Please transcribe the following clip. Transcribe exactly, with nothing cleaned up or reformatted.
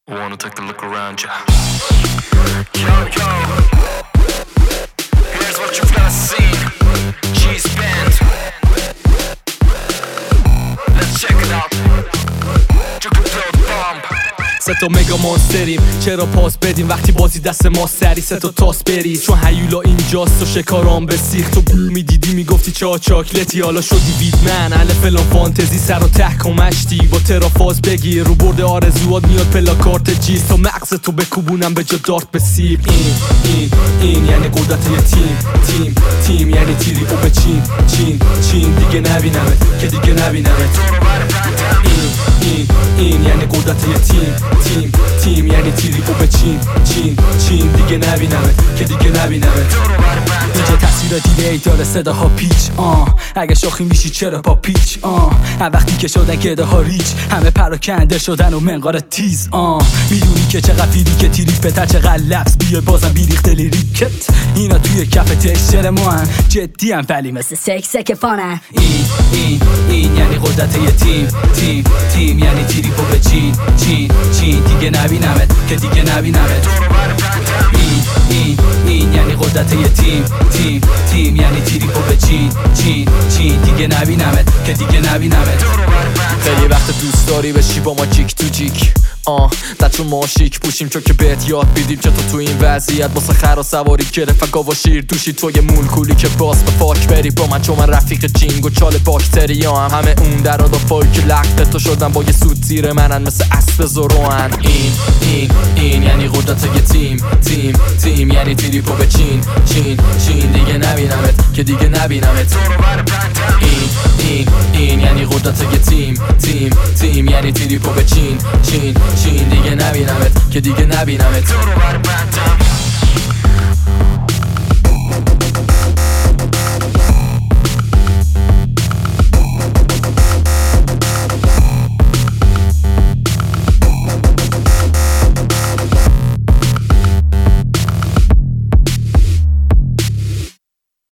Wanna take a look around ya. Yo, yo. Here's what you've not seen. G-Spend. Let's check it out. Juggernaut bomb. سه تا مگا مانستریم، چرا پاس بدیم وقتی بازی دست ما سری؟ سه تا تاس بری چون هیولا اینجاست و شکارام به سیخ. تو بو میدیدی میگفتی چا چاکلتی، حالا شدی ویدمن اهل فلان فانتزی، سر و ته کمشتی با ترافاز بگیر رو برد آرزوات میاد پلاکارت جیز تا مغز تو بکوبونم به جا دارت به سیب. این این این یعنی قدرت یه تیم تیم تیم یعنی تیری او به چین چین چین دیگه نبینمت که دیگه نبینمت. این این این یعنی قدرت یه تیم تیم تیم یعنی تیری او به چین چین چین دیگه نبینمت که دیگه نبینمت. اینجا تاثیر دیلی داره صداها پیچ آه اگه شاخی میشی چرا با پیچ آه هم وقتی که شدن که ها ریچ همه پراکنده شدن و منقار تیز آه میدونی که چقدر فیری که تیری پتر چقدر لفظ بیای بازم بیریخت لیریکت. اینا توی کف تکسچر ما هن جدی هم ولی مثل سکسه که فانه. این این این یعنی قدرت یه تیم تیم تیم یعنی تیری او به چین چین چین دیگه نبینمت که دیگه نبینمت. این این این یعنی قدرت یه تیم تیم تیم یعنی تیری او به چین چین چین دیگه نبینمت که دیگه نبینمت. خیلی وقت دوست داری بشی با ما جیک تو جیک آه در چون ما شیک پوشیم چون که بهت یاد بیدیم چطور تو این وضعیت واسه خرا سواری گرفت گاوا شیر دوشی توی مول کولی که باز به فاک بری با من چون من رفیق جینگ و چال باکتری هم همه اون در آدا فایی که لخت تو شدن با یه سود زیر منن مثل اسب زروان. این این این یعنی قدرت یه تیم تیم تیم یعنی تیری پا به چین چین چین دیگه نبینمت که دیگه نبینمت. این این این یعنی قدرت یه تیم تیم تیم یعنی تیری پا به چین چین چین دیگه نبینمت که دیگه نبینمت.